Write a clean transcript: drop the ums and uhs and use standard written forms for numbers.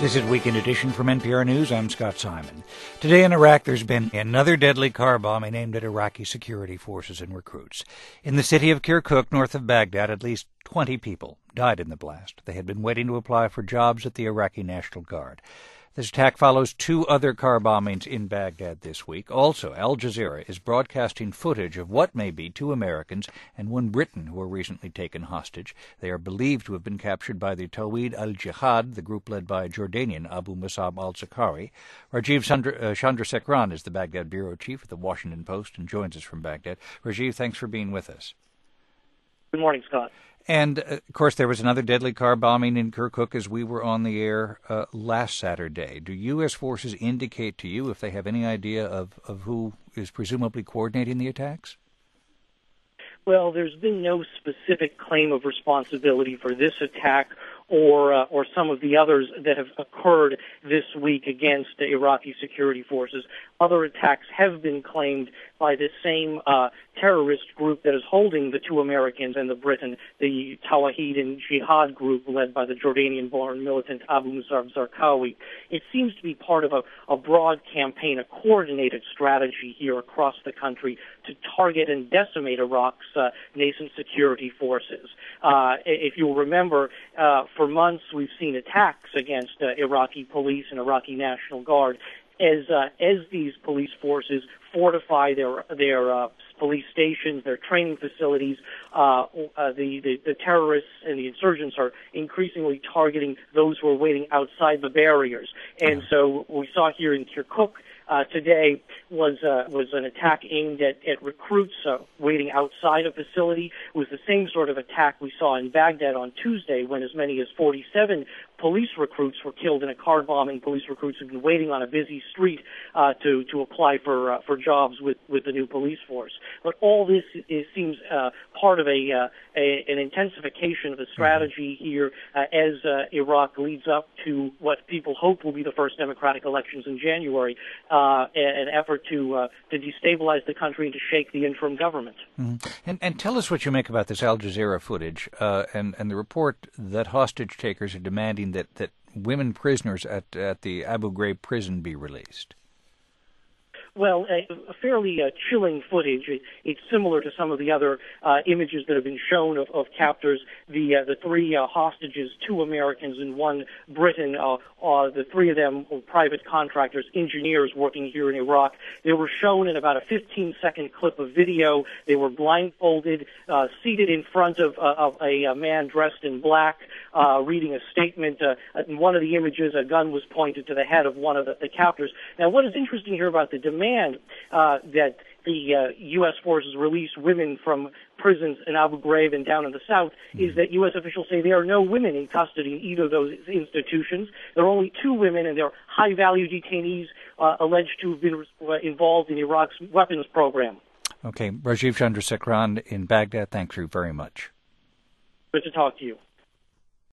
This is Weekend Edition from NPR News. I'm Scott Simon. Today in Iraq, there's been another deadly car bombing aimed at Iraqi security forces and recruits. In the city of Kirkuk, north of Baghdad, at least 20 people died in the blast. They had been waiting to apply for jobs at the Iraqi National Guard. This attack follows two other car bombings in Baghdad this week. Also, Al Jazeera is broadcasting footage of what may be two Americans and one Briton who were recently taken hostage. They are believed to have been captured by the Tawhid al-Jihad, the group led by Jordanian Abu Musab al-Zakari. Rajiv Chandrasekaran is the Baghdad bureau chief at the Washington Post and joins us from Baghdad. Rajiv, thanks for being with us. Good morning, Scott. And, of course, there was another deadly car bombing in Kirkuk as we were on the air last Saturday. Do U.S. forces indicate to you if they have any idea of who is presumably coordinating the attacks? Well, there's been no specific claim of responsibility for this attack or some of the others that have occurred this week against the Iraqi security forces. Other attacks have been claimed by the same terrorist group that is holding the two Americans and the Briton, the Tawhid and Jihad group led by the Jordanian-born militant Abu Musab Zarqawi. It seems to be part of a broad campaign, a coordinated strategy here across the country to target and decimate Iraq's nascent security forces. If you'll remember, for months we've seen attacks against Iraqi police and Iraqi National Guard as these police forces fortify their police stations, their training facilities. The terrorists and the insurgents are increasingly targeting those who are waiting outside the barriers. And so what we saw here in Kirkuk today was an attack aimed at recruits waiting outside a facility. It was the same sort of attack we saw in Baghdad on Tuesday when as many as 47 police recruits were killed in a car bombing. Police recruits have been waiting on a busy street to apply for jobs with the new police force. But all this seems part of an intensification of the strategy here as Iraq leads up to what people hope will be the first democratic elections in January, an effort to destabilize the country and to shake the interim government. Mm-hmm. And tell us what you make about this Al Jazeera footage and the report that hostage takers are demanding that women prisoners at the Abu Ghraib prison be released. Well, a fairly chilling footage. It's similar to some of the other images that have been shown of captors. The three hostages, two Americans and one Briton, the three of them were private contractors, engineers working here in Iraq. They were shown in about a 15-second clip of video. They were blindfolded, seated in front of a man dressed in black, reading a statement. In one of the images, a gun was pointed to the head of one of the captors. Now, what is interesting here about the demand that the U.S. forces release women from prisons in Abu Ghraib and down in the south is that U.S. officials say there are no women in custody in either of those institutions. There are only two women, and they're high-value detainees alleged to have been involved in Iraq's weapons program. Okay. Rajiv Chandrasekaran in Baghdad, thank you very much. Good to talk to you.